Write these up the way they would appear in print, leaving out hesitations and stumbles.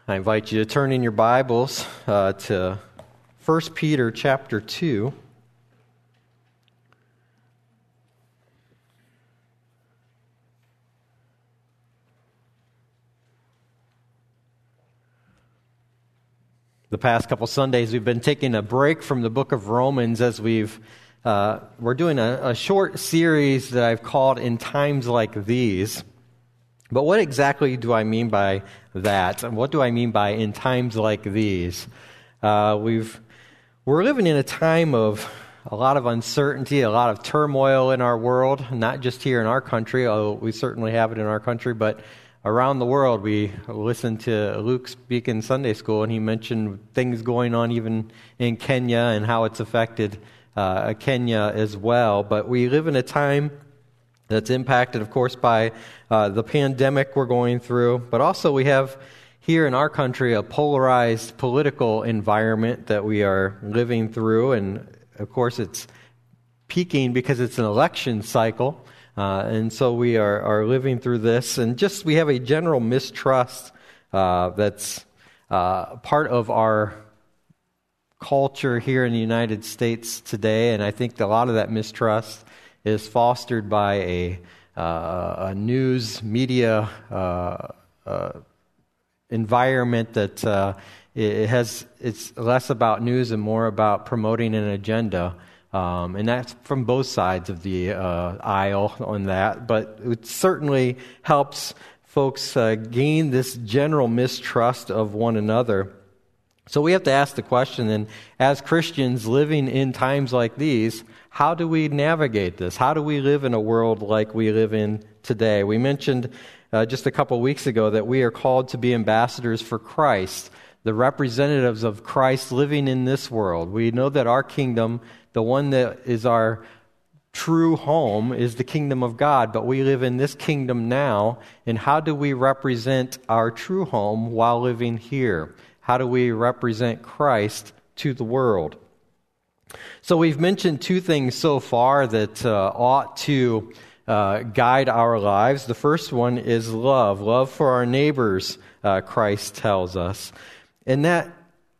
I invite you to turn in your Bibles to 1 Peter chapter 2. The past couple Sundays, we've been taking a break from the book of Romans as we're doing a short series that I've called In Times Like These. But what exactly do I mean by that? And what do I mean by in times like these? We're living in a time of a lot of uncertainty, a lot of turmoil in our world, not just here in our country, although we certainly have it in our country, but around the world. We listened to Luke speak in Sunday school, and he mentioned things going on even in Kenya and how it's affected Kenya as well. But we live in a time that's impacted, of course, by the pandemic we're going through, but also we have here in our country a polarized political environment that we are living through, and of course it's peaking because it's an election cycle, and so we are living through this, and just we have a general mistrust that's part of our culture here in the United States today, and I think a lot of that mistrust is fostered by a news media environment that it's less about news and more about promoting an agenda, and that's from both sides of the aisle on that. But it certainly helps folks gain this general mistrust of one another. So we have to ask the question then, as Christians living in times like these, how do we navigate this? How do we live in a world like we live in today? We mentioned just a couple weeks ago that we are called to be ambassadors for Christ, the representatives of Christ living in this world. We know that our kingdom, the one that is our true home, is the kingdom of God, but we live in this kingdom now, and how do we represent our true home while living here? How do we represent Christ to the world? So we've mentioned two things so far that ought to guide our lives. The first one is love for our neighbors, Christ tells us. And that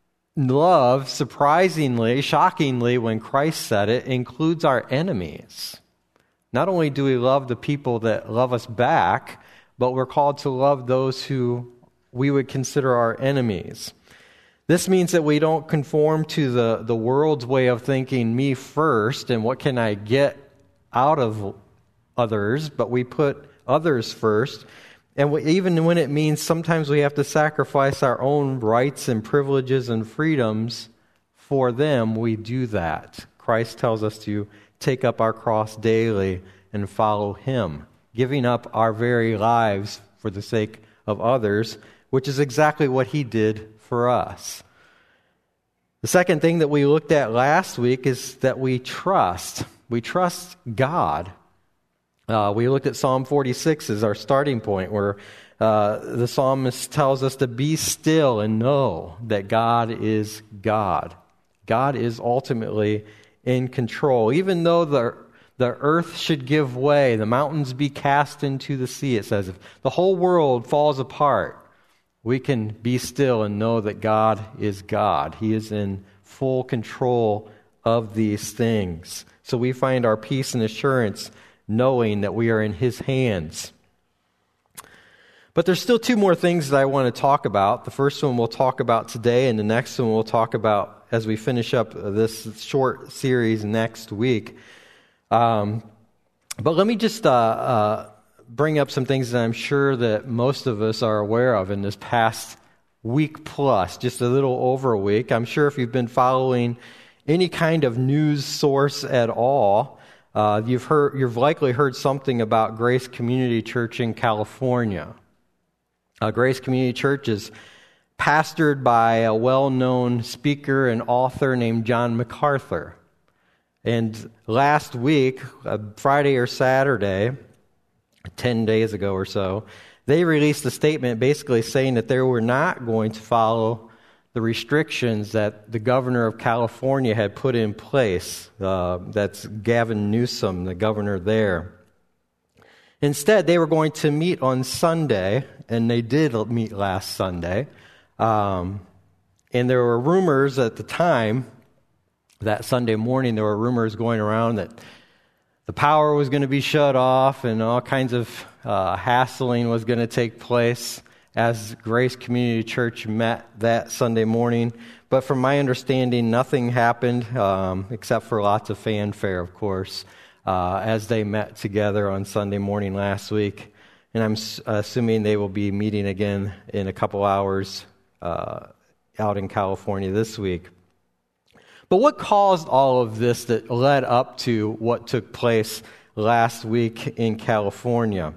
love, surprisingly, shockingly, when Christ said it, includes our enemies. Not only do we love the people that love us back, but we're called to love those who we would consider our enemies. This means that we don't conform to the world's way of thinking, me first, and what can I get out of others, but we put others first. And even when it means sometimes we have to sacrifice our own rights and privileges and freedoms for them, we do that. Christ tells us to take up our cross daily and follow Him, giving up our very lives for the sake of others, which is exactly what He did for us. The second thing that we looked at last week is that we trust. We trust God. We looked at Psalm 46 as our starting point, where the psalmist tells us to be still and know that God is God. God is ultimately in control. Even though the earth should give way, the mountains be cast into the sea, it says, if the whole world falls apart, we can be still and know that God is God. He is in full control of these things. So we find our peace and assurance knowing that we are in His hands. But there's still two more things that I want to talk about. The first one we'll talk about today, and the next one we'll talk about as we finish up this short series next week. But let me just bring up some things that I'm sure that most of us are aware of in this past week plus, just a little over a week. I'm sure if you've been following any kind of news source at all, you've likely heard something about Grace Community Church in California. Grace Community Church is pastored by a well-known speaker and author named John MacArthur. And last week, Friday or Saturday, 10 days ago or so, they released a statement basically saying that they were not going to follow the restrictions that the governor of California had put in place. That's Gavin Newsom, the governor there. Instead, they were going to meet on Sunday, and they did meet last Sunday, And there were rumors at the time, that Sunday morning, there were rumors going around that the power was going to be shut off and all kinds of hassling was going to take place as Grace Community Church met that Sunday morning. But from my understanding, nothing happened except for lots of fanfare, of course, as they met together on Sunday morning last week. And I'm assuming they will be meeting again in a couple hours out in California this week. But what caused all of this that led up to what took place last week in California?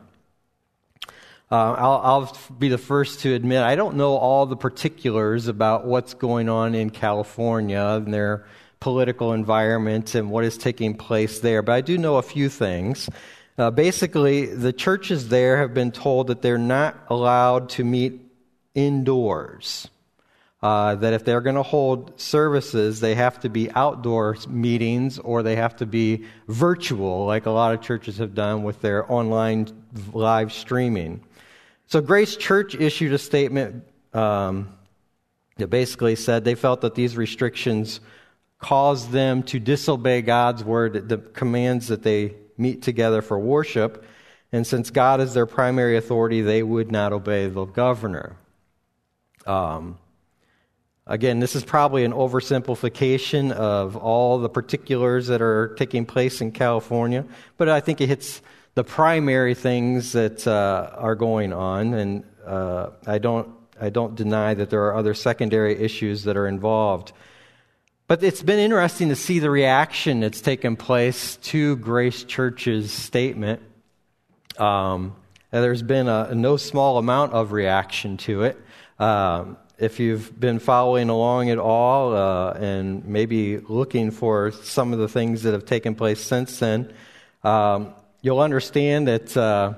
I'll be the first to admit I don't know all the particulars about what's going on in California and their political environment and what is taking place there, but I do know a few things. Basically, the churches there have been told that they're not allowed to meet indoors. That if they're going to hold services, they have to be outdoor meetings or they have to be virtual, like a lot of churches have done with their online live streaming. So Grace Church issued a statement that basically said they felt that these restrictions caused them to disobey God's word, the commands that they meet together for worship, and since God is their primary authority, they would not obey the governor. Again, this is probably an oversimplification of all the particulars that are taking place in California, but I think it hits the primary things that are going on, and I don't deny that there are other secondary issues that are involved. But it's been interesting to see the reaction that's taken place to Grace Church's statement. There's been a no small amount of reaction to it. If you've been following along at all and maybe looking for some of the things that have taken place since then, you'll understand that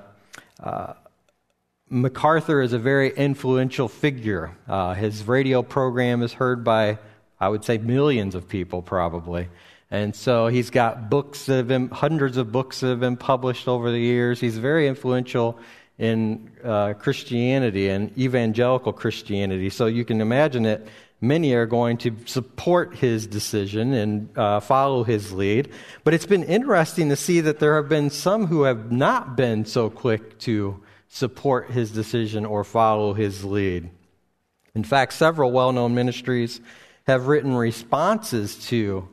MacArthur is a very influential figure. His radio program is heard by, I would say, millions of people probably. And so he's got books that have been, hundreds of books that have been published over the years. He's very influential in Christianity and evangelical Christianity. So you can imagine that many are going to support his decision and follow his lead. But it's been interesting to see that there have been some who have not been so quick to support his decision or follow his lead. In fact, several well-known ministries have written responses to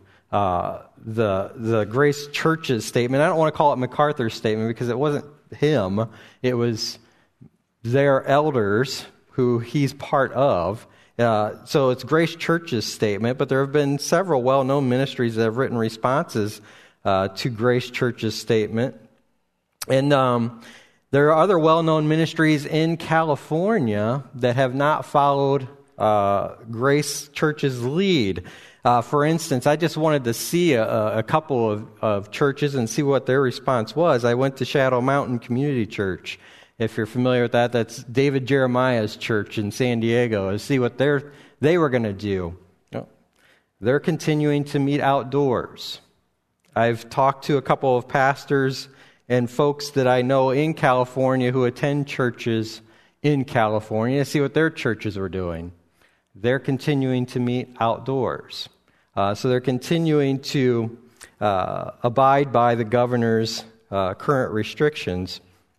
the Grace Church's statement. I don't want to call it MacArthur's statement because it wasn't him. It was their elders who he's part of. So it's Grace Church's statement, but there have been several well-known ministries that have written responses to Grace Church's statement. And there are other well-known ministries in California that have not followed Grace Church's lead. For instance, I just wanted to see a couple of churches and see what their response was. I went to Shadow Mountain Community Church. If you're familiar with that, that's David Jeremiah's church in San Diego, and see what they were going to do. They're continuing to meet outdoors. I've talked to a couple of pastors and folks that I know in California who attend churches in California to see what their churches were doing. They're continuing to meet outdoors. So they're continuing to abide by the governor's current restrictions.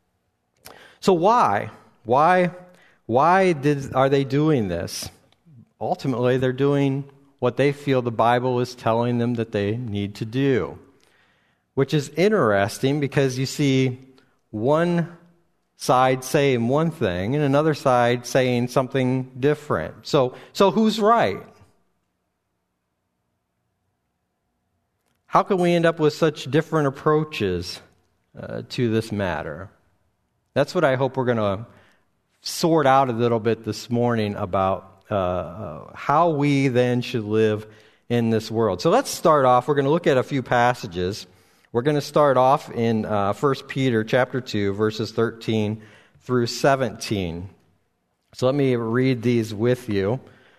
So why? Why are they doing this? Ultimately, they're doing what they feel the Bible is telling them that they need to do, which is interesting because you see one side saying one thing and another side saying something different. So who's right? How can we end up with such different approaches to this matter? That's what I hope we're going to sort out a little bit this morning about how we then should live in this world. So let's start off. We're going to look at a few passages. We're going to start off in 1 Peter chapter 2, verses 13 through 17. So let me read these with you.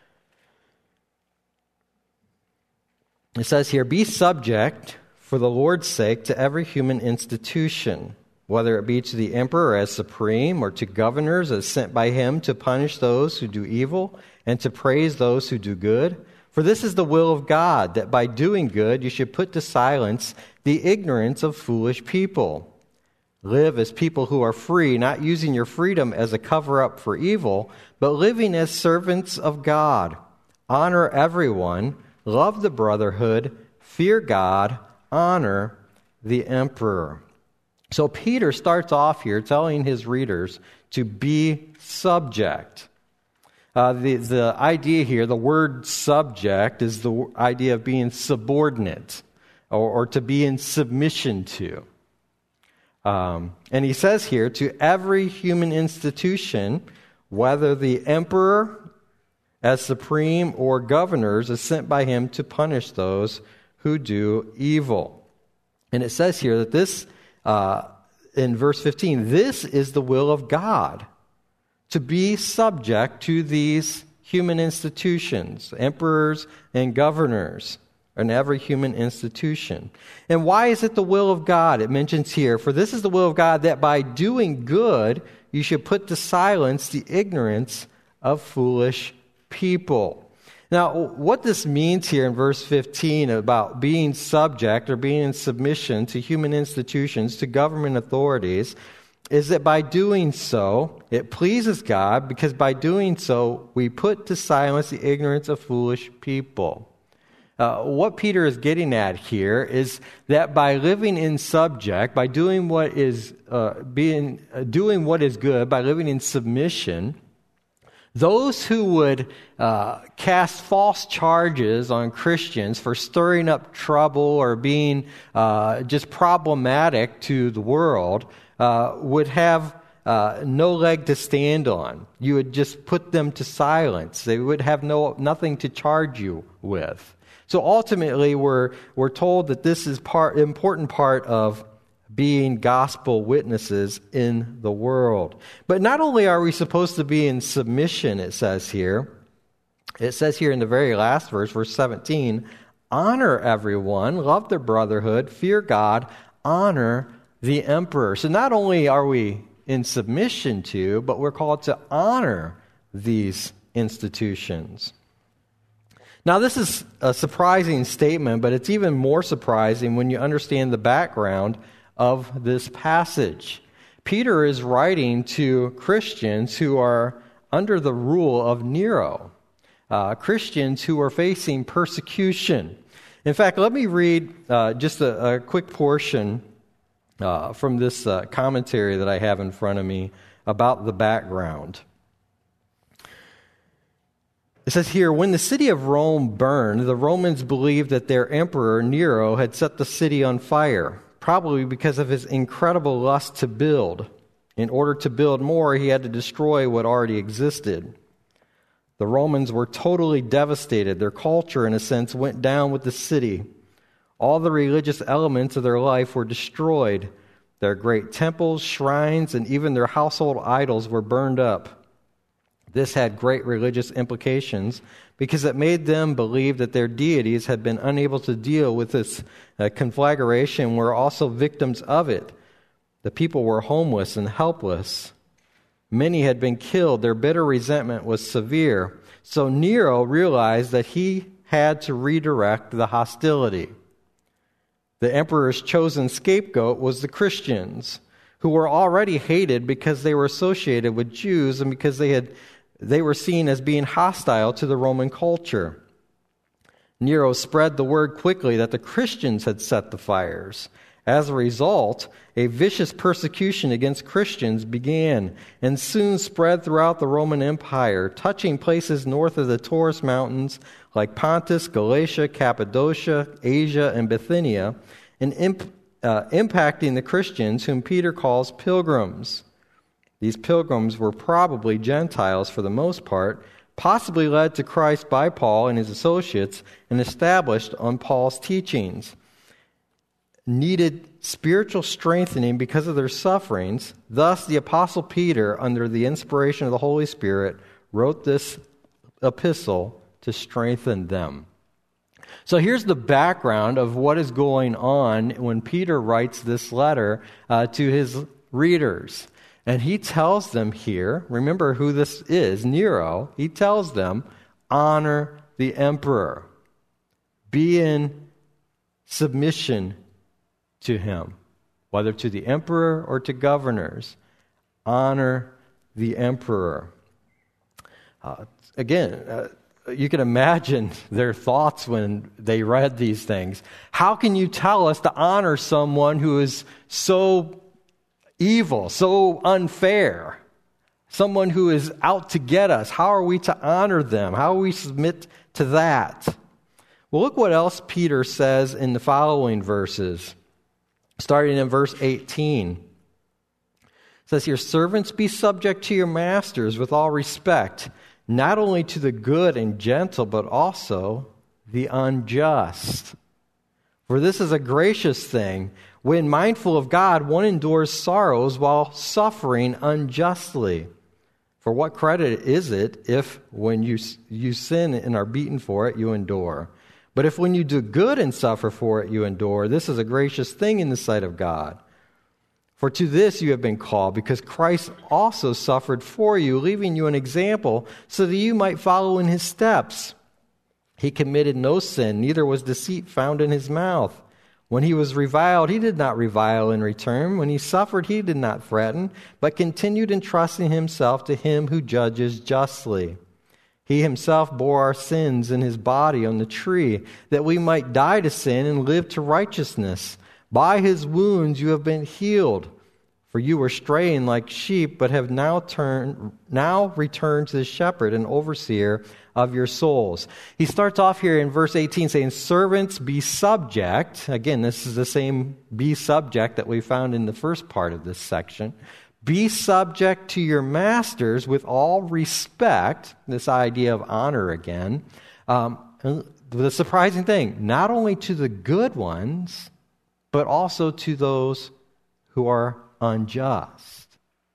It says here, "Be subject for the Lord's sake to every human institution, whether it be to the emperor as supreme or to governors as sent by him to punish those who do evil and to praise those who do good? For this is the will of God, that by doing good you should put to silence the ignorance of foolish people. Live as people who are free, not using your freedom as a cover-up for evil, but living as servants of God. Honor everyone, love the brotherhood, fear God, honor the emperor. So Peter starts off here telling his readers to be subject. The idea here, the word subject, is the idea of being subordinate or to be in submission to. And he says here, to every human institution, whether the emperor as supreme or governors is sent by him to punish those who do evil. And it says here that this, in verse 15, this is the will of God, to be subject to these human institutions, emperors and governors, in every human institution. And why is it the will of God? It mentions here, for this is the will of God, that by doing good you should put to silence the ignorance of foolish people. Now, what this means here in verse 15 about being subject or being in submission to human institutions, to government authorities, is that by doing so, it pleases God, because by doing so, we put to silence the ignorance of foolish people. What Peter is getting at here is that by living in subject, by doing what is doing what is good, by living in submission, those who would cast false charges on Christians for stirring up trouble or being just problematic to the world would have no leg to stand on. You would just put them to silence. They would have nothing to charge you with. So ultimately, we're told that this is important part of being gospel witnesses in the world. But not only are we supposed to be in submission, it says here in the very last verse, verse 17, honor everyone, love the brotherhood, fear God, honor the emperor. So not only are we in submission to, but we're called to honor these institutions. Now, this is a surprising statement, but it's even more surprising when you understand the background of this passage. Peter is writing to Christians who are under the rule of Nero, Christians who are facing persecution. In fact, let me read just a quick portion from this commentary that I have in front of me about the background. It says here, when the city of Rome burned, the Romans believed that their emperor Nero had set the city on fire, probably because of his incredible lust to build. In order to build more, he had to destroy what already existed. The Romans were totally devastated. Their culture, in a sense, went down with the city. All the religious elements of their life were destroyed. Their great temples, shrines, and even their household idols were burned up. This had great religious implications because it made them believe that their deities had been unable to deal with this conflagration and were also victims of it. The people were homeless and helpless. Many had been killed. Their bitter resentment was severe. So Nero realized that he had to redirect the hostility. The emperor's chosen scapegoat was the Christians, who were already hated because they were associated with Jews and because they were seen as being hostile to the Roman culture. Nero spread the word quickly that the Christians had set the fires. As a result, a vicious persecution against Christians began and soon spread throughout the Roman Empire, touching places north of the Taurus Mountains like Pontus, Galatia, Cappadocia, Asia, and Bithynia, and impacting the Christians whom Peter calls pilgrims. These pilgrims were probably Gentiles for the most part, possibly led to Christ by Paul and his associates and established on Paul's teachings. Needed spiritual strengthening because of their sufferings. Thus, the Apostle Peter, under the inspiration of the Holy Spirit, wrote this epistle to strengthen them. So here's the background of what is going on when Peter writes this letter to his readers. And he tells them here, remember who this is, Nero. He tells them, honor the emperor. Be in submission to him, whether to the emperor or to governors. Honor the emperor. You can imagine their thoughts when they read these things. How can you tell us to honor someone who is so evil, so unfair, someone who is out to get us? How are we to honor them? How will we submit to that? Well, look what else Peter says in the following verses, starting in verse 18. It says here, servants, be subject to your masters with all respect, not only to the good and gentle, but also the unjust. For this is a gracious thing. When mindful of God, one endures sorrows while suffering unjustly. For what credit is it if when you sin and are beaten for it, you endure? But if when you do good and suffer for it, you endure, this is a gracious thing in the sight of God. For to this you have been called, because Christ also suffered for you, leaving you an example, so that you might follow in his steps. He committed no sin, neither was deceit found in his mouth. When he was reviled, he did not revile in return. When he suffered, he did not threaten, but continued entrusting himself to him who judges justly. He himself bore our sins in his body on the tree, that we might die to sin and live to righteousness. By his wounds you have been healed. For you were straying like sheep, but have now returned to the shepherd and overseer of your souls. He starts off here in verse 18 saying, servants, be subject. Again, this is the same be subject that we found in the first part of this section. Be subject to your masters with all respect. This idea of honor again. The surprising thing, not only to the good ones, but also to those who are unjust.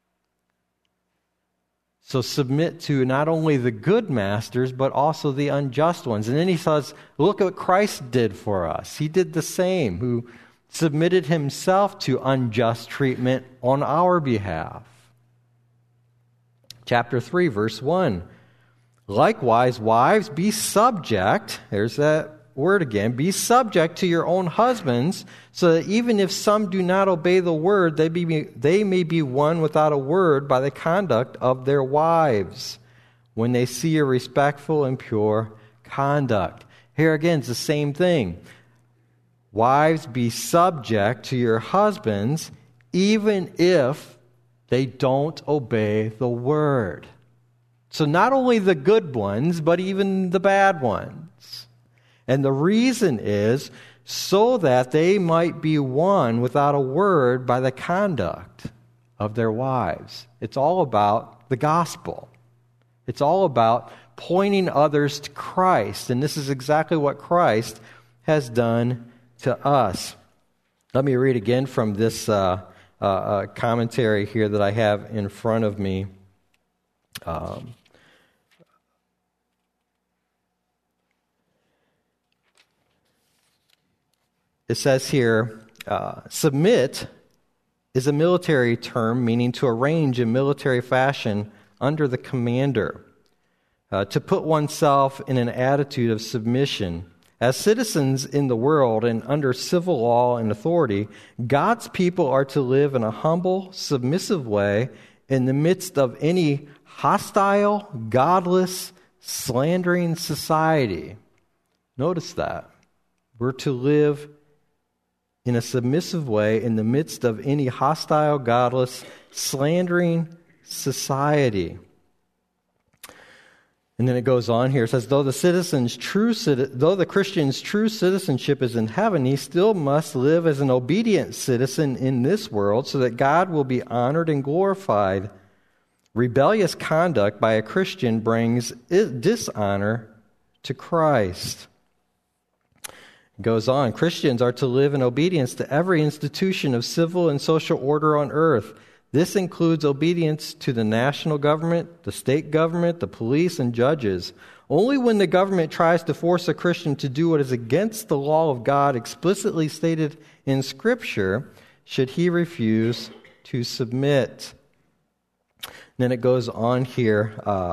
So submit to not only the good masters, but also the unjust ones. And then he says, look at what Christ did for us. He did the same, who submitted himself to unjust treatment on our behalf. Chapter 3, verse 1. Likewise, wives, be subject, there's that word again, be subject to your own husbands, so that even if some do not obey the word, they may be won without a word by the conduct of their wives, when they see your respectful and pure conduct. Here again, it's the same thing. Wives, be subject to your husbands, even if they don't obey the word. So not only the good ones, but even the bad ones. And the reason is so that they might be won without a word by the conduct of their wives. It's all about the gospel. It's all about pointing others to Christ. And this is exactly what Christ has done to us. Let me read again from this commentary here that I have in front of me. It says here, submit is a military term meaning to arrange in military fashion under the commander, to put oneself in an attitude of submission. As citizens in the world and under civil law and authority, God's people are to live in a humble, submissive way in the midst of any hostile, godless, slandering society. Notice that. We're to live in a submissive way in the midst of any hostile, godless, slandering society. And then it goes on here. It says, though the Christian's true citizenship is in heaven, he still must live as an obedient citizen in this world so that God will be honored and glorified. Rebellious conduct by a Christian brings dishonor to Christ. It goes on. Christians are to live in obedience to every institution of civil and social order on earth. This includes obedience to the national government, the state government, the police, and judges. Only when the government tries to force a Christian to do what is against the law of God explicitly stated in Scripture should he refuse to submit. Then it goes on here.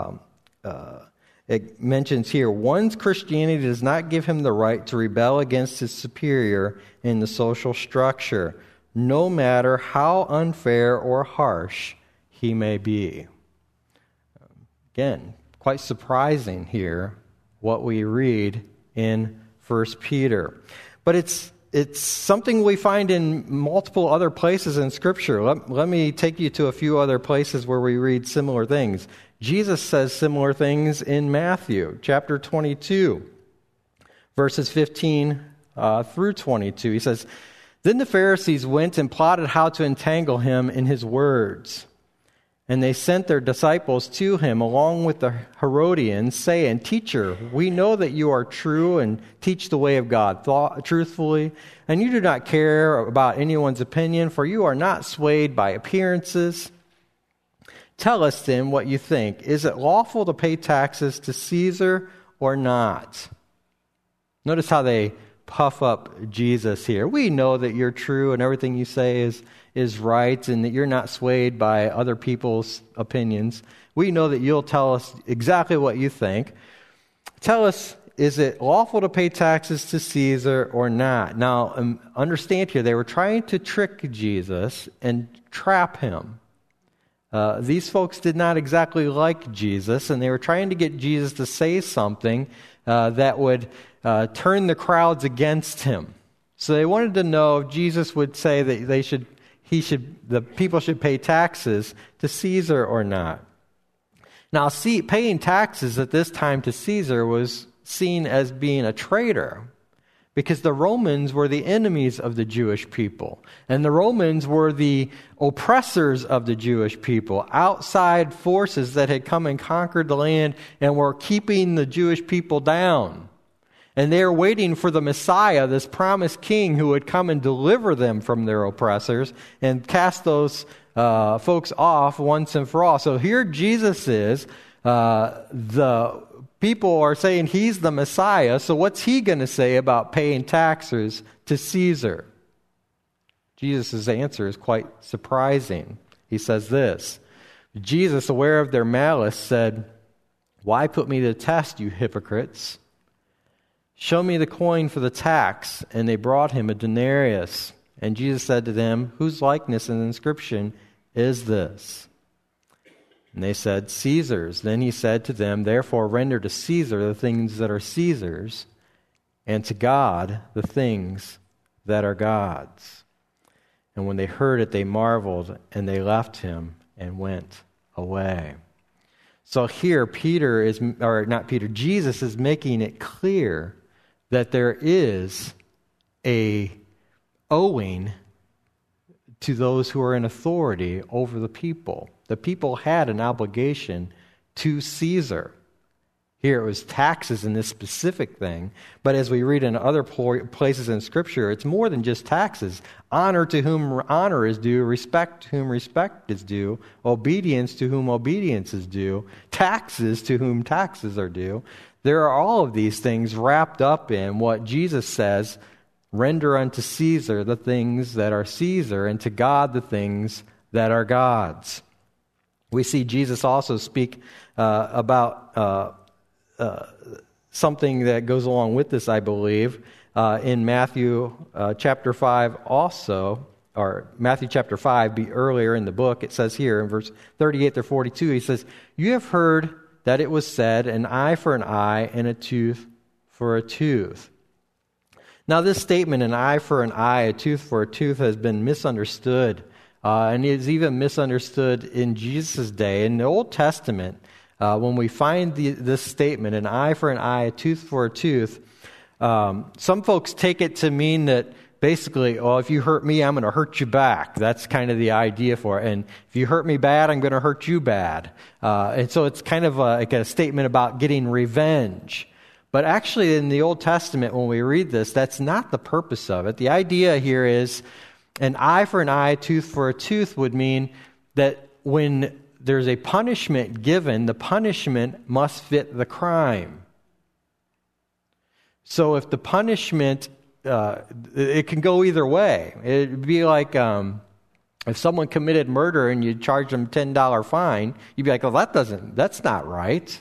It mentions here, one's Christianity does not give him the right to rebel against his superior in the social structure, no matter how unfair or harsh he may be. Again, quite surprising here what we read in 1 Peter. But it's something we find in multiple other places in Scripture. Let me take you to a few other places where we read similar things. Jesus says similar things in Matthew chapter 22, verses 15 through 22. He says, "Then the Pharisees went and plotted how to entangle him in his words. And they sent their disciples to him along with the Herodians, saying, 'Teacher, we know that you are true and teach the way of God truthfully, and you do not care about anyone's opinion, for you are not swayed by appearances. Tell us then what you think. Is it lawful to pay taxes to Caesar or not?'" Notice how they puff up Jesus here. We know that you're true and everything you say is right and that you're not swayed by other people's opinions. We know that you'll tell us exactly what you think. Tell us, is it lawful to pay taxes to Caesar or not? Now, understand here, they were trying to trick Jesus and trap him. These folks did not exactly like Jesus, and they were trying to get Jesus to say something that would turn the crowds against him. So they wanted to know if Jesus would say that the people should pay taxes to Caesar or not. Now, paying taxes at this time to Caesar was seen as being a traitor, because the Romans were the enemies of the Jewish people. And the Romans were the oppressors of the Jewish people, outside forces that had come and conquered the land and were keeping the Jewish people down. And they were waiting for the Messiah, this promised king who would come and deliver them from their oppressors and cast those folks off once and for all. So here Jesus is. The people are saying he's the Messiah, so what's he going to say about paying taxes to Caesar? Jesus' answer is quite surprising. He says this, "Jesus, aware of their malice, said, 'Why put me to the test, you hypocrites? Show me the coin for the tax.' And they brought him a denarius. And Jesus said to them, 'Whose likeness and inscription is this?' And they said, 'Caesar's.' Then he said to them, 'Therefore render to Caesar the things that are Caesar's, and to God the things that are God's.' And when they heard it, they marveled, and they left him and went away." So here Jesus is making it clear that there is a owing to those who are in authority over the people. The people had an obligation to Caesar. Here it was taxes in this specific thing, but as we read in other places in Scripture, it's more than just taxes. Honor to whom honor is due, respect to whom respect is due, obedience to whom obedience is due, taxes to whom taxes are due. There are all of these things wrapped up in what Jesus says, render unto Caesar the things that are Caesar, and to God the things that are God's. We see Jesus also speak about something that goes along with this, I believe, in Matthew chapter 5 also, or Matthew chapter 5, be earlier in the book. It says here in verse 38 through 42, he says, "You have heard that it was said, an eye for an eye and a tooth for a tooth." Now this statement, an eye for an eye, a tooth for a tooth, has been misunderstood. And is even misunderstood in Jesus' day. In the Old Testament, when we find this statement, an eye for an eye, a tooth for a tooth, some folks take it to mean that basically, if you hurt me, I'm going to hurt you back. That's kind of the idea for it. And if you hurt me bad, I'm going to hurt you bad. And so it's kind of like a statement about getting revenge. But actually, in the Old Testament, when we read this, that's not the purpose of it. The idea here is an eye for an eye, tooth for a tooth would mean that when there's a punishment given, the punishment must fit the crime. So if the punishment, it can go either way. It'd be like If someone committed murder and you charge them $10 fine, you'd be like, "Oh, that's not right."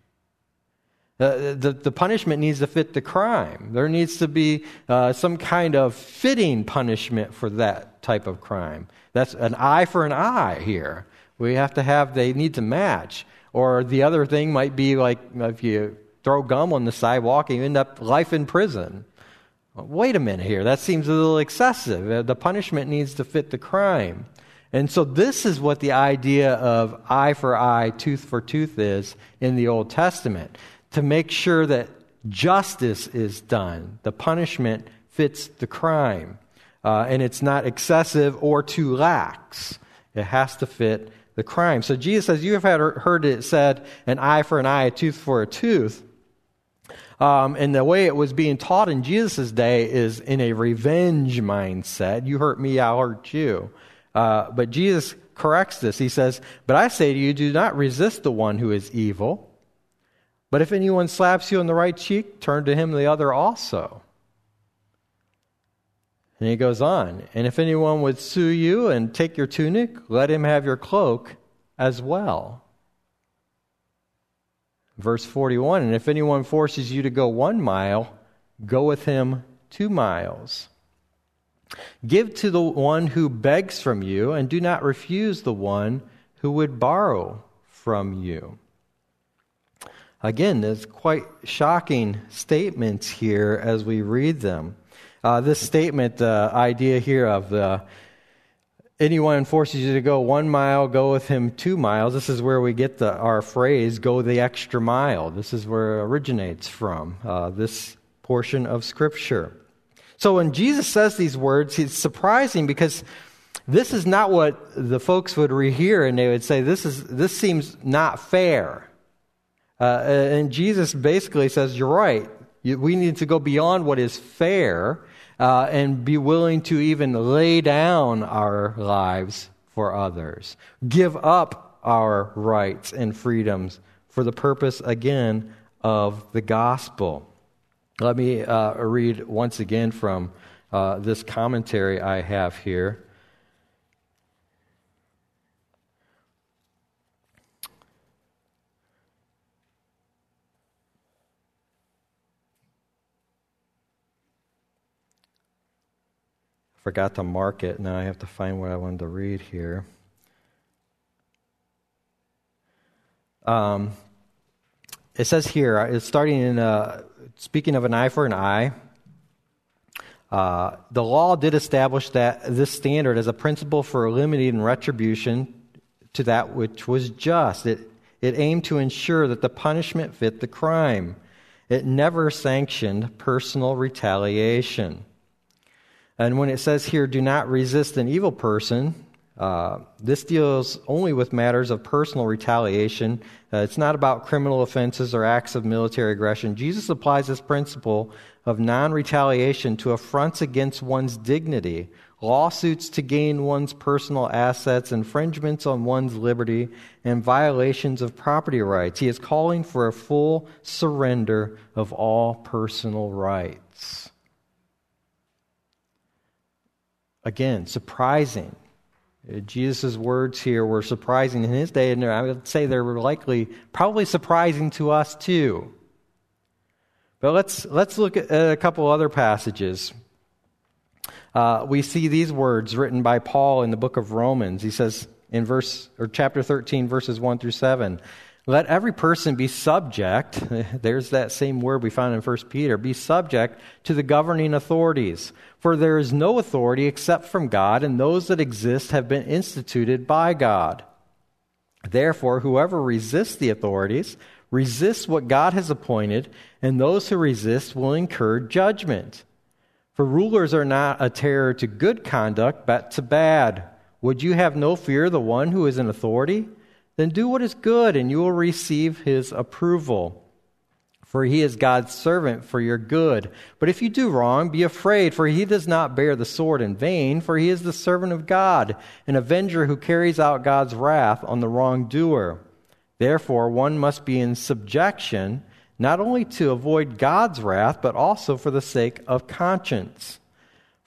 The punishment needs to fit the crime. There needs to be some kind of fitting punishment for that type of crime. That's an eye for an eye here. They need to match. Or the other thing might be like if you throw gum on the sidewalk and you end up life in prison. Wait a minute here. That seems a little excessive. The punishment needs to fit the crime. And so this is what the idea of eye for eye, tooth for tooth is in the Old Testament. To make sure that justice is done. The punishment fits the crime. And it's not excessive or too lax. It has to fit the crime. So Jesus says, you have heard it said, an eye for an eye, a tooth for a tooth. And the way it was being taught in Jesus' day is in a revenge mindset. You hurt me, I'll hurt you. But Jesus corrects this. He says, but I say to you, do not resist the one who is evil. But if anyone slaps you on the right cheek, turn to him the other also. And he goes on, and if anyone would sue you and take your tunic, let him have your cloak as well. Verse 41, and if anyone forces you to go 1 mile, go with him 2 miles. Give to the one who begs from you, and do not refuse the one who would borrow from you. Again, there's quite shocking statements here as we read them. This statement, the idea here of anyone forces you to go 1 mile, go with him 2 miles. This is where we get our phrase, go the extra mile. This is where it originates from, this portion of Scripture. So when Jesus says these words, it's surprising because this is not what the folks would rehear, and they would say, this seems not fair. And Jesus basically says, you're right. We need to go beyond what is fair and be willing to even lay down our lives for others. Give up our rights and freedoms for the purpose, again, of the gospel. Let me read once again from this commentary I have here. Forgot to mark it. Now I have to find what I wanted to read here. It says here, it's starting in, speaking of an eye for an eye, the law did establish that this standard as a principle for limiting retribution to that which was just. It aimed to ensure that the punishment fit the crime. It never sanctioned personal retaliation. And when it says here, do not resist an evil person, this deals only with matters of personal retaliation. It's not about criminal offenses or acts of military aggression. Jesus applies this principle of non-retaliation to affronts against one's dignity, lawsuits to gain one's personal assets, infringements on one's liberty, and violations of property rights. He is calling for a full surrender of all personal rights. Again, surprising. Jesus' words here were surprising in his day, and I would say they were probably surprising to us too. But let's look at a couple other passages. We see these words written by Paul in the book of Romans. He says in chapter 13, verses 1 through 7, let every person be subject, there's that same word we found in 1 Peter, be subject to the governing authorities. For there is no authority except from God, and those that exist have been instituted by God. Therefore, whoever resists the authorities resists what God has appointed, and those who resist will incur judgment. For rulers are not a terror to good conduct, but to bad. Would you have no fear of the one who is in authority? Then do what is good, and you will receive his approval. For he is God's servant for your good. But if you do wrong, be afraid, for he does not bear the sword in vain, for he is the servant of God, an avenger who carries out God's wrath on the wrongdoer. Therefore, one must be in subjection, not only to avoid God's wrath, but also for the sake of conscience.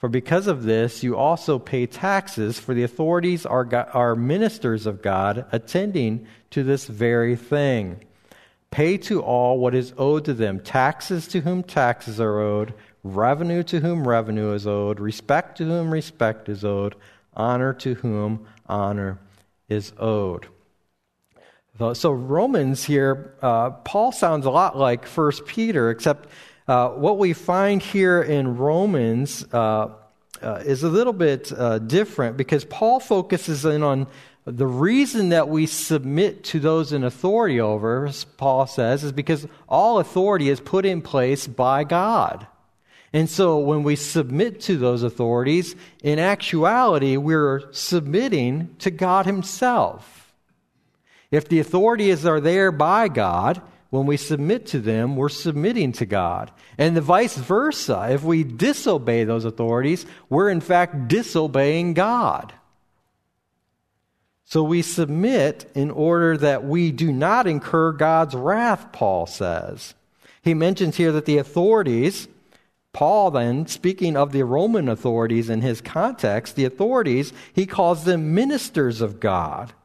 For because of this, you also pay taxes, for the authorities are ministers of God, attending to this very thing. Pay to all what is owed to them, taxes to whom taxes are owed, revenue to whom revenue is owed, respect to whom respect is owed, honor to whom honor is owed. So Romans here, Paul sounds a lot like 1 Peter, except what we find here in Romans is a little bit different, because Paul focuses in on the reason that we submit to those in authority over, as Paul says, is because all authority is put in place by God. And so when we submit to those authorities, in actuality, we're submitting to God Himself. If the authorities are there by God, when we submit to them, we're submitting to God. And the vice versa. If we disobey those authorities, we're in fact disobeying God. So we submit in order that we do not incur God's wrath, Paul says. He mentions here that the authorities, Paul then, speaking of the Roman authorities in his context, the authorities, he calls them ministers of God.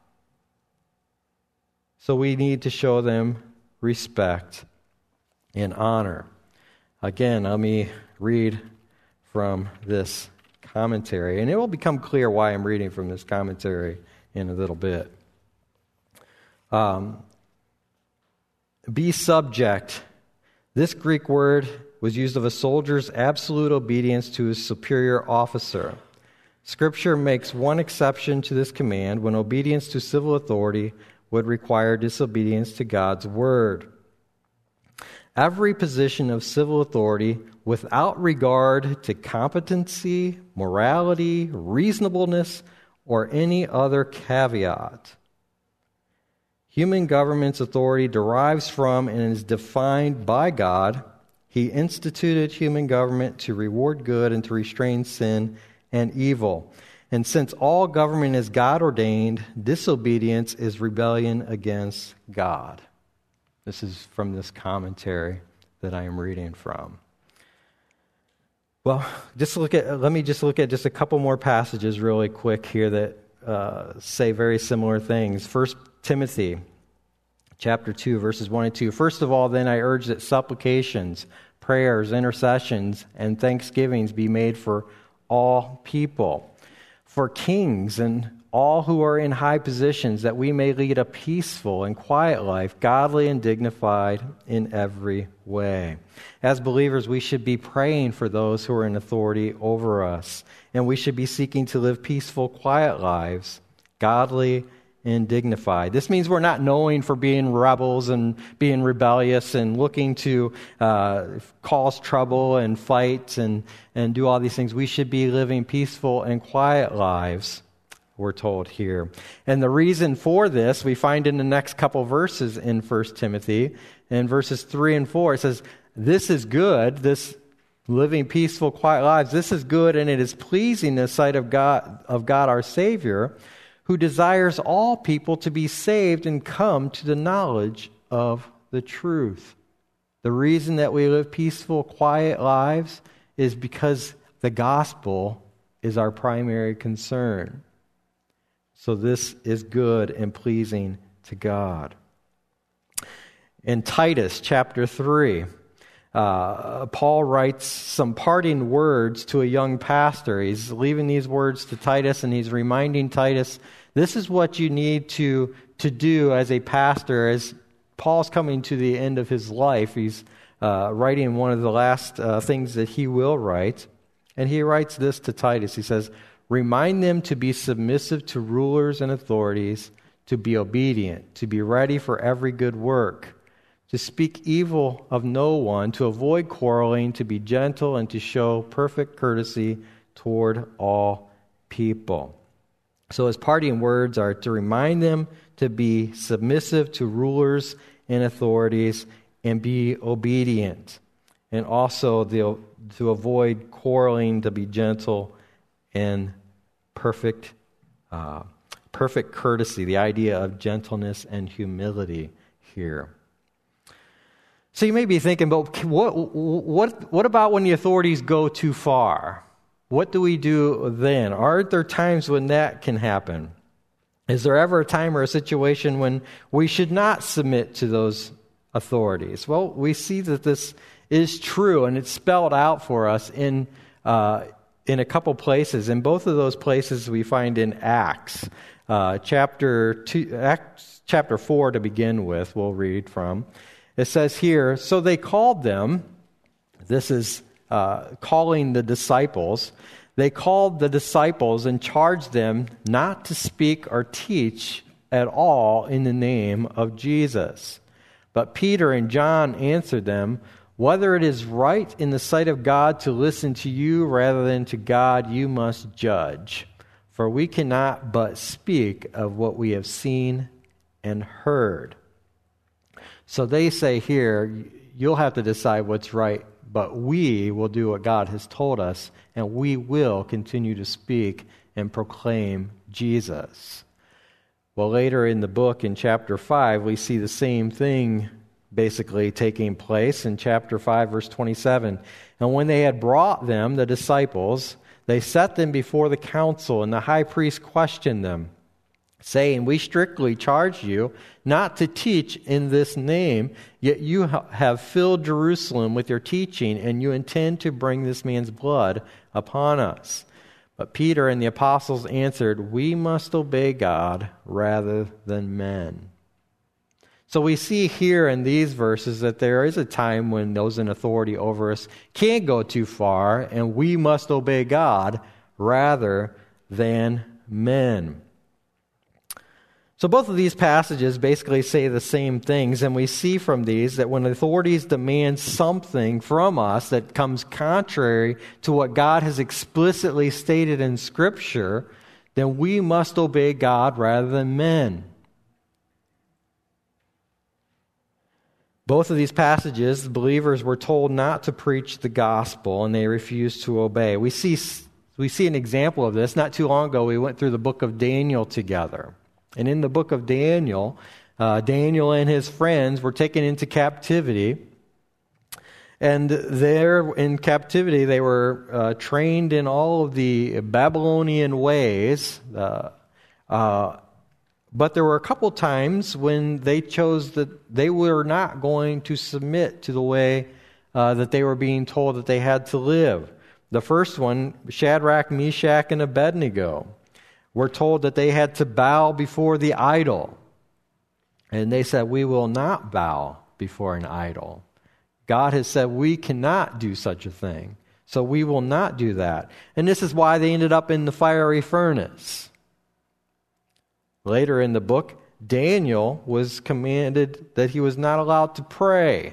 So we need to show them respect and honor. Again, let me read from this commentary, and it will become clear why I'm reading from this commentary in a little bit. Be subject. This Greek word was used of a soldier's absolute obedience to his superior officer. Scripture makes one exception to this command when obedience to civil authority would require disobedience to God's word. Every position of civil authority, without regard to competency, morality, reasonableness, or any other caveat. Human government's authority derives from and is defined by God. He instituted human government to reward good and to restrain sin and evil. And since all government is God-ordained, disobedience is rebellion against God. This is from this commentary that I am reading from. Well, let me just look at just a couple more passages really quick here that say very similar things. 1 Timothy chapter 2, verses 1 and 2. First of all, then I urge that supplications, prayers, intercessions, and thanksgivings be made for all people, for kings and all who are in high positions, that we may lead a peaceful and quiet life, godly and dignified in every way. As believers, we should be praying for those who are in authority over us, and we should be seeking to live peaceful, quiet lives, godly and dignified. This means we're not known for being rebels and being rebellious and looking to cause trouble and fight and do all these things. We should be living peaceful and quiet lives, we're told here. And the reason for this, we find in the next couple verses in 1 Timothy. In verses 3 and 4, it says, this is good, this living peaceful, quiet lives, this is good, and it is pleasing in the sight of God our Savior, who desires all people to be saved and come to the knowledge of the truth. The reason that we live peaceful, quiet lives is because the gospel is our primary concern. So this is good and pleasing to God. In Titus chapter 3, Paul writes some parting words to a young pastor. He's leaving these words to Titus, and he's reminding Titus, this is what you need to do as a pastor. As Paul's coming to the end of his life, he's writing one of the last things that he will write. And he writes this to Titus. He says, remind them to be submissive to rulers and authorities, to be obedient, to be ready for every good work, to speak evil of no one, to avoid quarreling, to be gentle, and to show perfect courtesy toward all people. So his parting words are to remind them to be submissive to rulers and authorities and be obedient. And also to avoid quarreling, to be gentle and perfect courtesy, the idea of gentleness and humility here. So you may be thinking, but what about when the authorities go too far? what do we do then? Aren't there times when that can happen? Is there ever a time or a situation when we should not submit to those authorities? Well, we see that this is true, and it's spelled out for us in a couple places. In both of those places we find in Acts. Chapter 4 to begin with, we'll read from. It says here, so they called them, this is calling the disciples, they called the disciples and charged them not to speak or teach at all in the name of Jesus. But Peter and John answered them, whether it is right in the sight of God to listen to you rather than to God, you must judge. For we cannot but speak of what we have seen and heard. So they say here, you'll have to decide what's right, but we will do what God has told us, and we will continue to speak and proclaim Jesus. Well, later in the book, in chapter 5, we see the same thing basically taking place in chapter 5, verse 27. And when they had brought them, the disciples, they set them before the council, and the high priest questioned them, saying, we strictly charge you not to teach in this name, yet you have filled Jerusalem with your teaching, and you intend to bring this man's blood upon us. But Peter and the apostles answered, we must obey God rather than men. So we see here in these verses that there is a time when those in authority over us can't go too far, and we must obey God rather than men. So both of these passages basically say the same things, and we see from these that when authorities demand something from us that comes contrary to what God has explicitly stated in Scripture, then we must obey God rather than men. Both of these passages, the believers were told not to preach the gospel, and they refused to obey. We see an example of this. Not too long ago, we went through the book of Daniel together. And in the book of Daniel, Daniel and his friends were taken into captivity. And there in captivity, they were trained in all of the Babylonian ways. But there were a couple times when they chose that they were not going to submit to the way that they were being told that they had to live. The first one, Shadrach, Meshach, and Abednego, were told that they had to bow before the idol. And they said, we will not bow before an idol. God has said we cannot do such a thing, so we will not do that. And this is why they ended up in the fiery furnace. Later in the book, Daniel was commanded that he was not allowed to pray.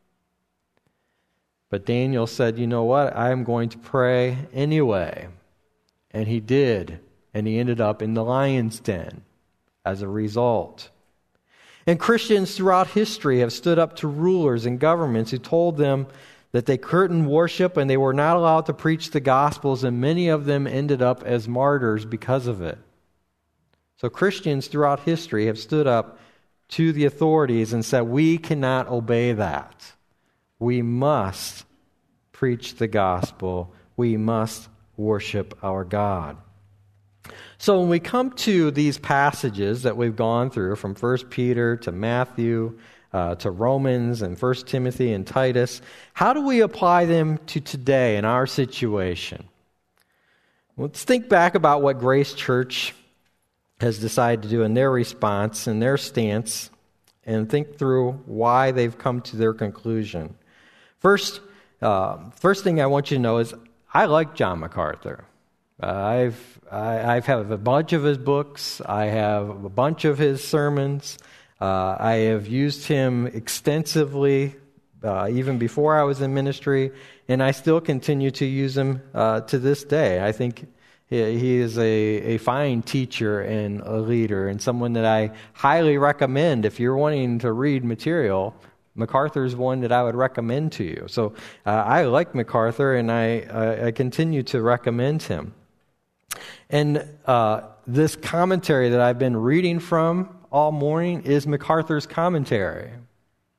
But Daniel said, you know what, I am going to pray anyway. And he did. And he ended up in the lion's den as a result. And Christians throughout history have stood up to rulers and governments who told them that they couldn't worship and they were not allowed to preach the Gospels, and many of them ended up as martyrs because of it. So Christians throughout history have stood up to the authorities and said, we cannot obey that. We must preach the gospel. We must worship our God. So when we come to these passages that we've gone through, from 1 Peter to Matthew to Romans and 1 Timothy and Titus, how do we apply them to today in our situation? Let's think back about what Grace Church has decided to do in their response and their stance, and think through why they've come to their conclusion. First thing I want you to know is I like John MacArthur. I've have a bunch of his books. I have a bunch of his sermons. I have used him extensively even before I was in ministry, and I still continue to use him to this day. I think he is a fine teacher and a leader, and someone that I highly recommend. If you're wanting to read material, MacArthur's one that I would recommend to you. So I like MacArthur, and I continue to recommend him. And this commentary that I've been reading from all morning is MacArthur's commentary.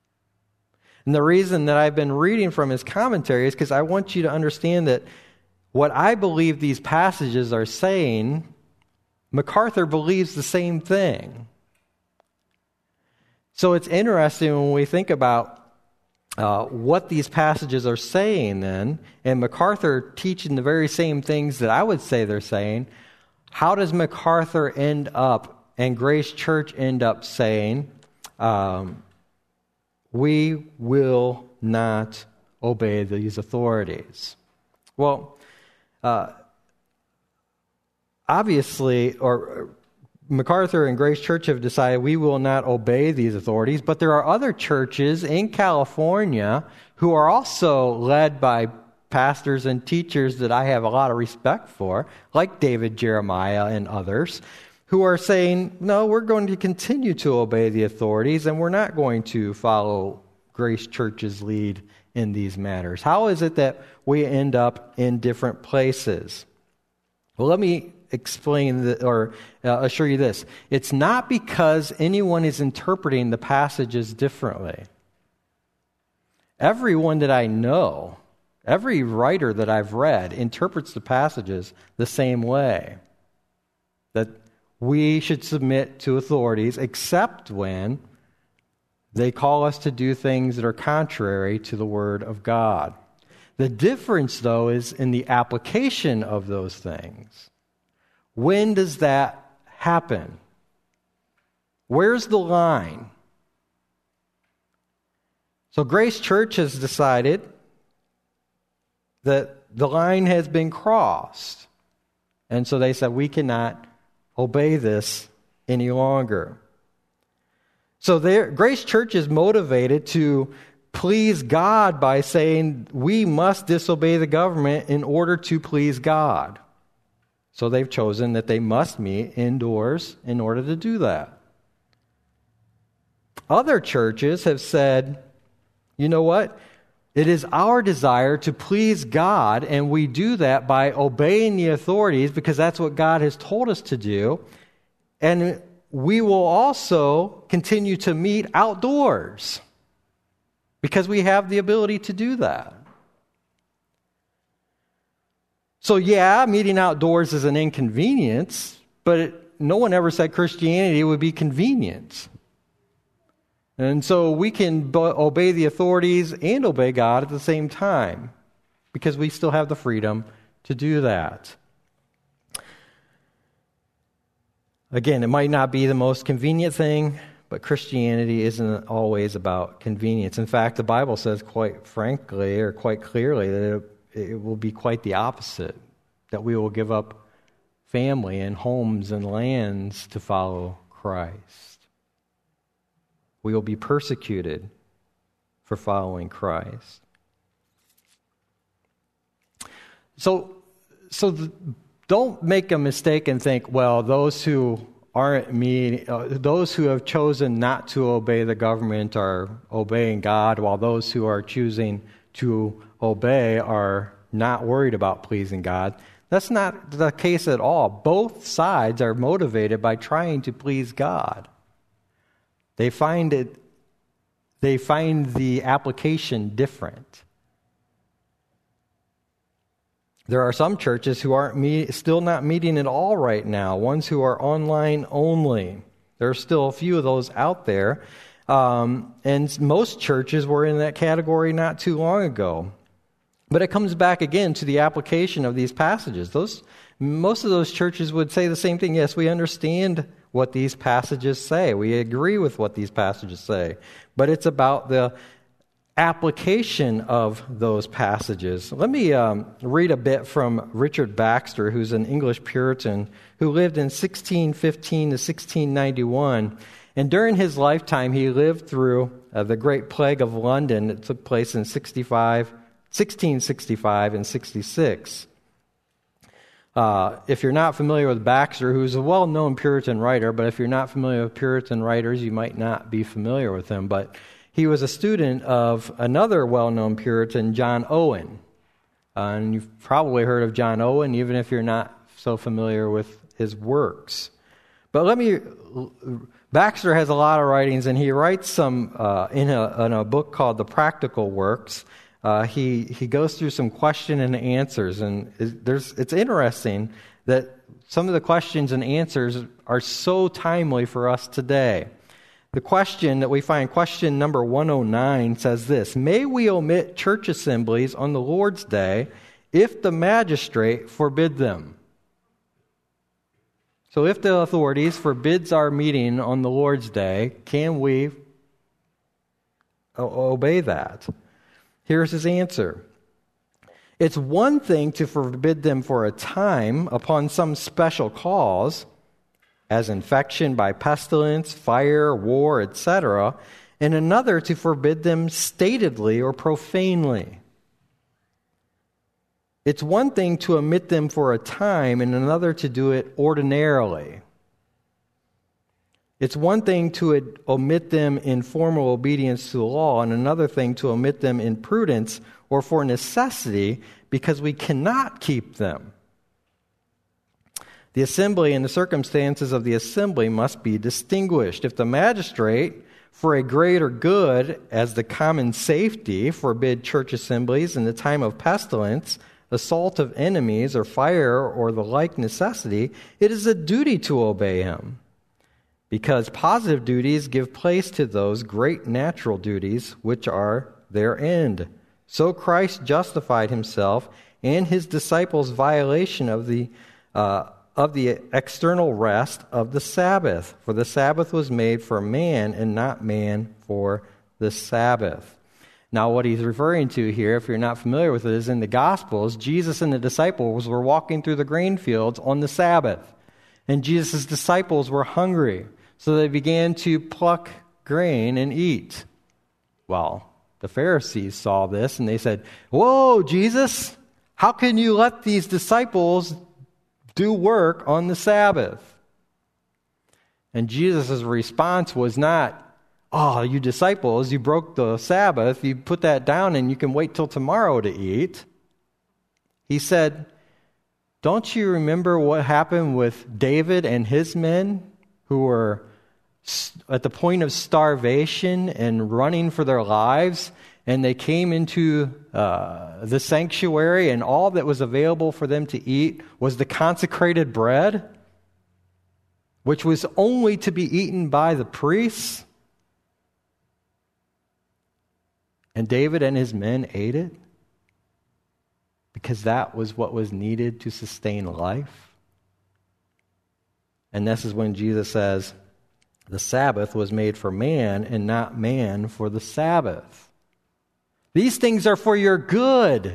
And the reason that I've been reading from his commentary is because I want you to understand that what I believe these passages are saying, MacArthur believes the same thing. So it's interesting when we think about what these passages are saying then, and MacArthur teaching the very same things that I would say they're saying. How does MacArthur end up and Grace Church end up saying, we will not obey these authorities? Well, obviously, MacArthur and Grace Church have decided we will not obey these authorities, but there are other churches in California who are also led by pastors and teachers that I have a lot of respect for, like David Jeremiah and others, who are saying, no, we're going to continue to obey the authorities and we're not going to follow Grace Church's lead in these matters. How is it that we end up in different places? Well, let me explain or assure you this. It's not because anyone is interpreting the passages differently. Everyone that I know, every writer that I've read, interprets the passages the same way. That we should submit to authorities except when they call us to do things that are contrary to the Word of God. The difference, though, is in the application of those things. When does that happen? Where's the line? So Grace Church has decided that the line has been crossed. And so they said, we cannot obey this any longer. So Grace Church is motivated to please God by saying we must disobey the government in order to please God. So they've chosen that they must meet indoors in order to do that. Other churches have said, you know what? It is our desire to please God, and we do that by obeying the authorities because that's what God has told us to do. And we will also continue to meet outdoors because we have the ability to do that. So yeah, meeting outdoors is an inconvenience, but no one ever said Christianity would be convenient. And so we can obey the authorities and obey God at the same time because we still have the freedom to do that. Again, it might not be the most convenient thing, but Christianity isn't always about convenience. In fact, the Bible says quite frankly or quite clearly that it will be quite the opposite, that we will give up family and homes and lands to follow Christ. We will be persecuted for following Christ. So don't make a mistake and think, well, those who those who have chosen not to obey the government are obeying God, while those who are choosing to obey are not worried about pleasing God. That's not the case at all. Both sides are motivated by trying to please God. They find the application different. There are some churches who aren't still not meeting at all right now, ones who are online only. There are still a few of those out there. And most churches were in that category not too long ago. But it comes back again to the application of these passages. Most of those churches would say the same thing. Yes, we understand what these passages say. We agree with what these passages say. But it's about the application of those passages. Let me read a bit from Richard Baxter, who's an English Puritan who lived in 1615 to 1691. And during his lifetime, he lived through the Great Plague of London that took place in 1665 and 66. If you're not familiar with Baxter, who's a well-known Puritan writer, but if you're not familiar with Puritan writers, you might not be familiar with him. But he was a student of another well-known Puritan, John Owen. And you've probably heard of John Owen, even if you're not so familiar with his works. But Baxter has a lot of writings, and he writes some in a book called The Practical Works. he goes through some question and answers, and it's interesting that some of the questions and answers are so timely for us today. The question that we find, question number 109, says this: may we omit church assemblies on the Lord's Day if the magistrate forbid them? So if the authorities forbids our meeting on the Lord's Day, can we obey that? Here's his answer. It's one thing to forbid them for a time upon some special cause, as infection by pestilence, fire, war, etc., and another to forbid them statedly or profanely. It's one thing to omit them for a time and another to do it ordinarily. It's one thing to omit them in formal obedience to the law and another thing to omit them in prudence or for necessity because we cannot keep them. The assembly and the circumstances of the assembly must be distinguished. If the magistrate, for a greater good, as the common safety, forbid church assemblies in the time of pestilence, assault of enemies, or fire, or the like necessity, it is a duty to obey him, because positive duties give place to those great natural duties which are their end. So Christ justified himself and his disciples' violation of the external rest of the Sabbath. For the Sabbath was made for man and not man for the Sabbath. Now what he's referring to here, if you're not familiar with it, is in the Gospels, Jesus and the disciples were walking through the grain fields on the Sabbath. And Jesus' disciples were hungry, so they began to pluck grain and eat. Well, the Pharisees saw this and they said, "Whoa, Jesus, how can you let these disciples do work on the Sabbath?" And Jesus' response was not, "Oh, you disciples, you broke the Sabbath, you put that down and you can wait till tomorrow to eat." He said, "Don't you remember what happened with David and his men who were at the point of starvation and running for their lives, and they came into the sanctuary and all that was available for them to eat was the consecrated bread, which was only to be eaten by the priests? And David and his men ate it because that was what was needed to sustain life." And this is when Jesus says, the Sabbath was made for man and not man for the Sabbath. These things are for your good,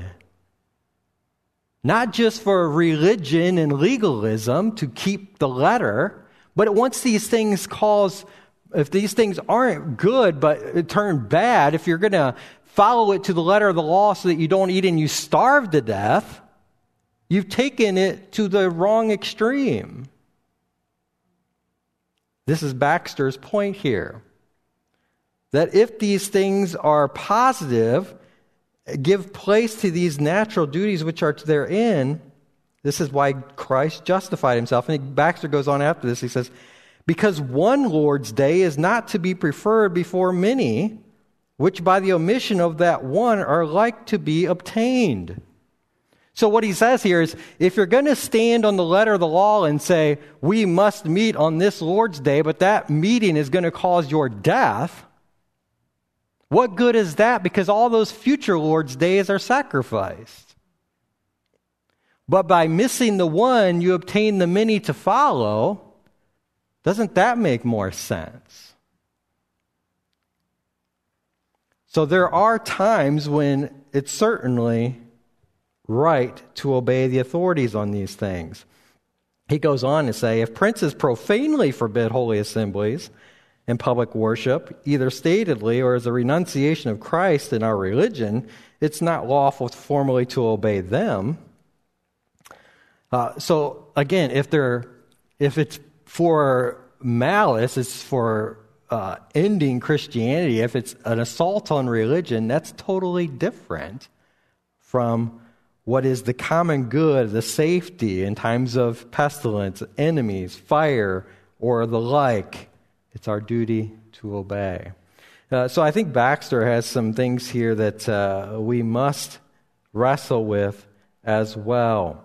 not just for religion and legalism to keep the letter, but once these things if these things aren't good but turn bad, if you're going to follow it to the letter of the law so that you don't eat and you starve to death, you've taken it to the wrong extreme. This is Baxter's point here, that if these things are positive, give place to these natural duties which are to their end, this is why Christ justified himself. And Baxter goes on after this, he says, "Because one Lord's Day is not to be preferred before many, which by the omission of that one are like to be obtained." So what he says here is, if you're going to stand on the letter of the law and say, we must meet on this Lord's Day, but that meeting is going to cause your death, what good is that? Because all those future Lord's Days are sacrificed. But by missing the one, you obtain the many to follow. Doesn't that make more sense? So there are times when it's certainly right to obey the authorities on these things. He goes on to say, if princes profanely forbid holy assemblies and public worship, either statedly or as a renunciation of Christ in our religion, it's not lawful formally to obey them. So again, if it's for malice, it's for ending Christianity. If it's an assault on religion, that's totally different from what is the common good, the safety in times of pestilence, enemies, fire, or the like. It's our duty to obey. So I think Baxter has some things here that we must wrestle with as well.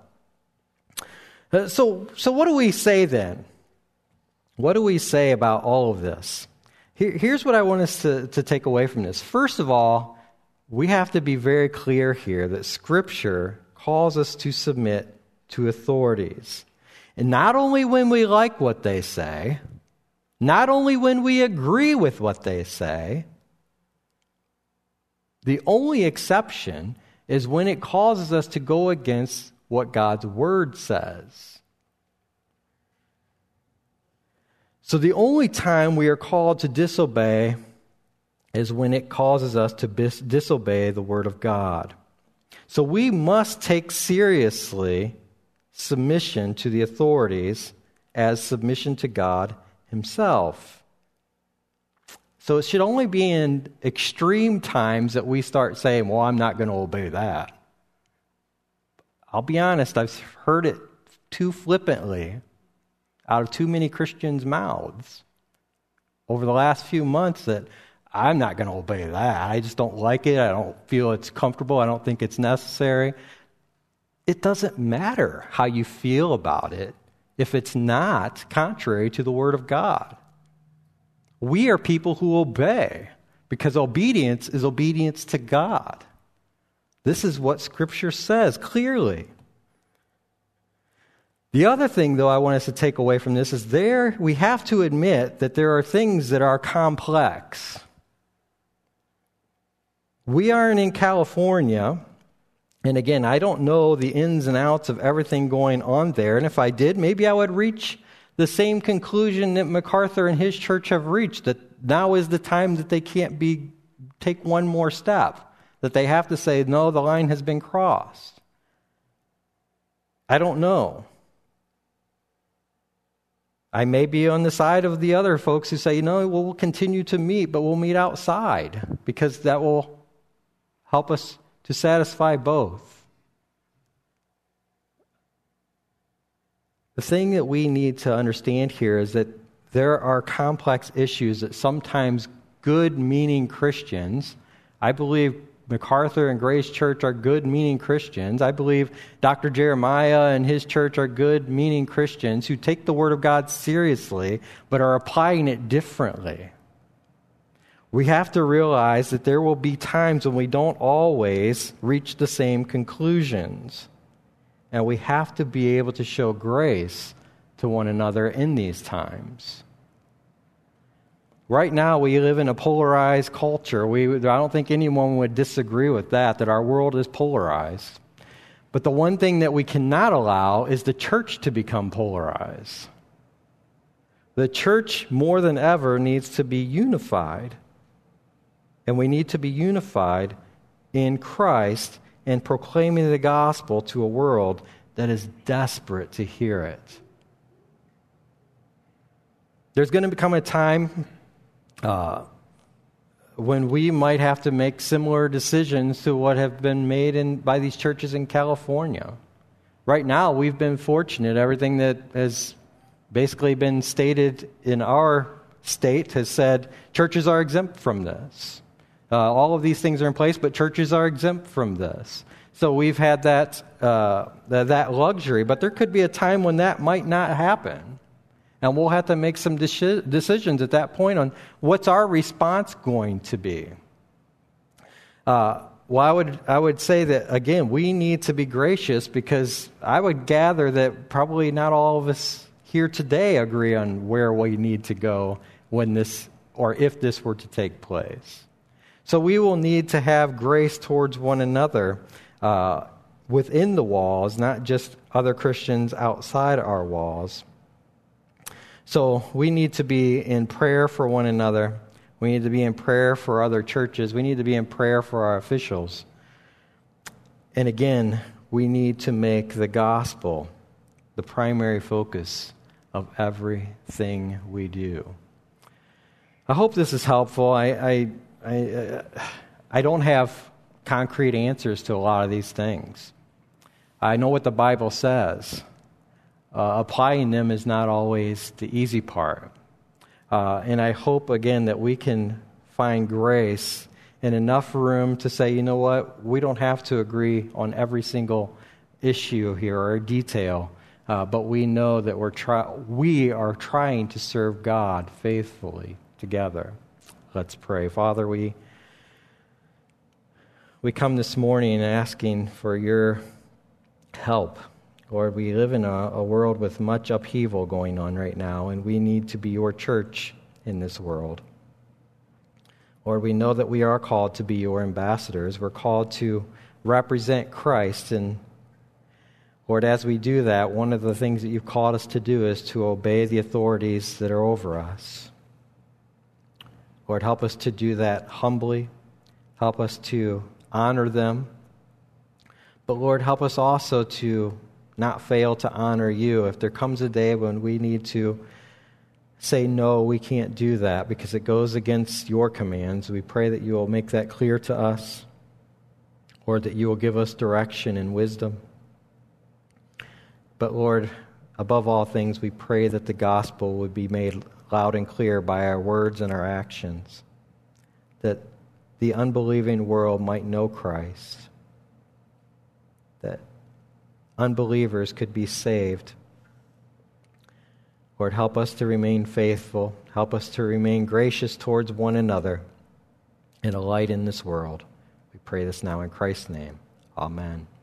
So what do we say then? What do we say about all of this? Here's what I want us to take away from this. First of all, we have to be very clear here that Scripture calls us to submit to authorities. And not only when we like what they say, not only when we agree with what they say, the only exception is when it causes us to go against what God's Word says. So the only time we are called to disobey is when it causes us to disobey the Word of God. So we must take seriously submission to the authorities as submission to God Himself. So it should only be in extreme times that we start saying, well, I'm not going to obey that. I'll be honest, I've heard it too flippantly out of too many Christians' mouths over the last few months that I'm not going to obey that. I just don't like it. I don't feel it's comfortable. I don't think it's necessary. It doesn't matter how you feel about it if it's not contrary to the Word of God. We are people who obey because obedience is obedience to God. This is what Scripture says clearly. The other thing, though, I want us to take away from this is we have to admit that there are things that are complex. We aren't in California, and again, I don't know the ins and outs of everything going on there, and if I did, maybe I would reach the same conclusion that MacArthur and his church have reached, that now is the time that they can't take one more step, that they have to say, no, the line has been crossed. I don't know. I may be on the side of the other folks who say, we'll continue to meet, but we'll meet outside because that will help us to satisfy both. The thing that we need to understand here is that there are complex issues that sometimes good-meaning Christians, I believe MacArthur and Grace Church are good-meaning Christians. I believe Dr. Jeremiah and his church are good-meaning Christians who take the Word of God seriously but are applying it differently. We have to realize that there will be times when we don't always reach the same conclusions. And we have to be able to show grace to one another in these times. Right now, we live in a polarized culture. I don't think anyone would disagree with that our world is polarized. But the one thing that we cannot allow is the church to become polarized. The church, more than ever, needs to be unified. And we need to be unified in Christ and proclaiming the gospel to a world that is desperate to hear it. There's going to become a time when we might have to make similar decisions to what have been made by these churches in California. Right now, we've been fortunate. Everything that has basically been stated in our state has said churches are exempt from this. All of these things are in place, but churches are exempt from this. So we've had that luxury, but there could be a time when that might not happen. And we'll have to make some decisions at that point on what's our response going to be. Well, I would say that, again, we need to be gracious because I would gather that probably not all of us here today agree on where we need to go when this, or if this were to take place. So we will need to have grace towards one another within the walls, not just other Christians outside our walls. So we need to be in prayer for one another. We need to be in prayer for other churches. We need to be in prayer for our officials. And again, we need to make the gospel the primary focus of everything we do. I hope this is helpful. I don't have concrete answers to a lot of these things. I know what the Bible says. Applying them is not always the easy part. And I hope, again, that we can find grace and enough room to say, you know what, we don't have to agree on every single issue here or detail, but we know that we are trying to serve God faithfully together. Let's pray. Father, we come this morning asking for your help. Lord, we live in a world with much upheaval going on right now, and we need to be your church in this world. Lord, we know that we are called to be your ambassadors. We're called to represent Christ. And Lord, as we do that, one of the things that you've called us to do is to obey the authorities that are over us. Lord, help us to do that humbly. Help us to honor them. But Lord, help us also to not fail to honor you. If there comes a day when we need to say, no, we can't do that because it goes against your commands, we pray that you will make that clear to us, Lord, that you will give us direction and wisdom. But Lord, above all things, we pray that the gospel would be made loud and clear by our words and our actions, that the unbelieving world might know Christ, that unbelievers could be saved. Lord, help us to remain faithful. Help us to remain gracious towards one another and a light in this world. We pray this now in Christ's name. Amen.